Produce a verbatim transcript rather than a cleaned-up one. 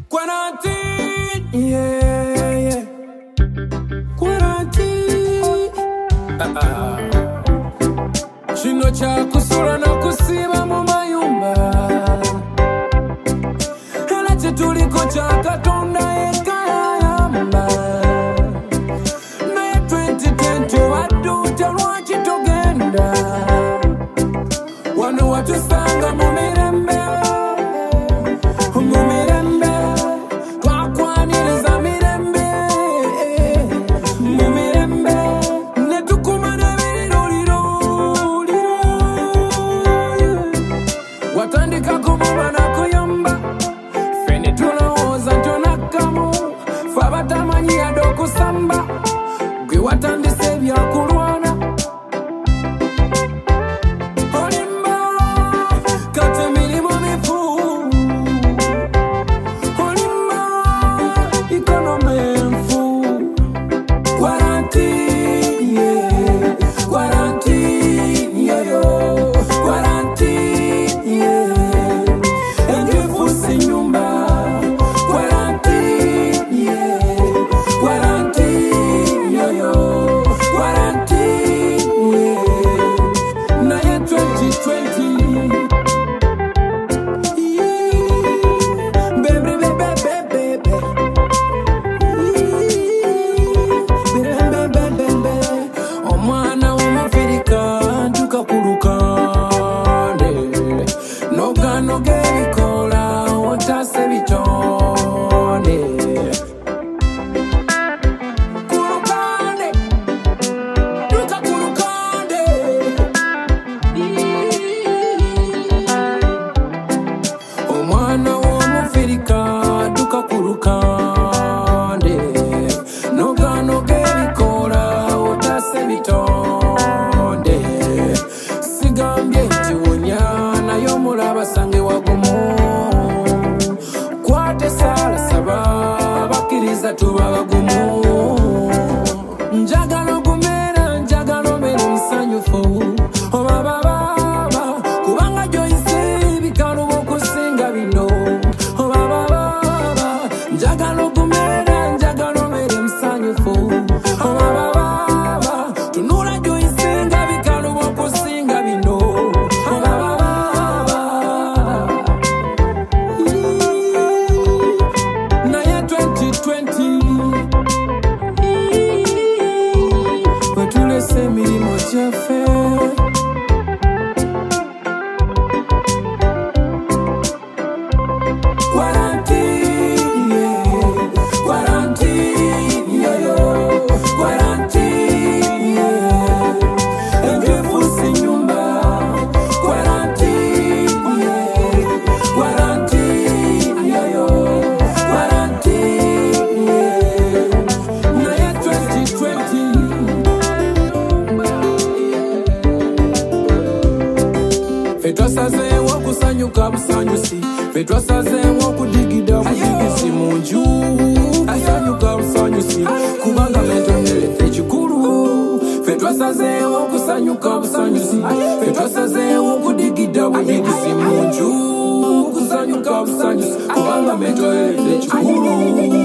Quarantine, yeah, yeah. Quarantine. Ah, ah. Chino cha kusura na kusiba mu mayumba. Hela chetuliko cha katonda ekayamba. Na twenty twenty watu telwa chitogenda. Wanu watu sanga mu mirembe. Mu mirembe. Kwa kwaniriza mirembe. Mu mirembe. Netukumane biroriro. Watandika kumuma na kuyamba. Fene tunaoza ntonakamu. Fabatamanyi adokusamba. Gwe watandise byakulwana. Olimba kate mirimu mifu. Olimba economy mfu. Quarantine, yeah. Quarantine, yeah, yo. Quarantine, yeah. Engefusi nyumba. Quarantine, yeah. Quarantine, yeah, yo. Quarantine, yeah. Na ya twenty twenty. Yeah. Baby, baby, baby, baby. Omwana w'Omufirika tukakulukande nogano gebikola otase bitonde kulukande tukakulukande omwana w'Omufirika tukakulukande nogano gebikola otase bitonde sigambye nti wonya nayo mulaba sange wagumu kwate sala saba bakiriza tuba bagumu njagala ogumera njagala omere musanyufu oba bababa kubanga gyoyise bikaluba okusinga bino oba bababa njagala ogumera njagala omere musanyufu oba bababa tunula gyoyise nga bikaluba okusinga bino oba bababa naye twenty twenty wetulese emirimu gyaffe Quarantine, yeah. Quarantine, yeah, yo. Quarantine, yeah. Engefusi nyumba. Quarantine, yeah. Quarantine, yeah, yo. Quarantine, yeah. Na ya twenty twenty. Fetwasaze wokusanyuka busanyusi. Fetwasaze wokudigida budigisi munju. Kusanyuka busanyusi. Kubanga mentonele fechikuru. Fetwasaze wokusanyuka busanyusi. Fetwasaze wokudigida budigisi munju. Kusanyuka busanyusi. Kubanga mentonele fechikuru.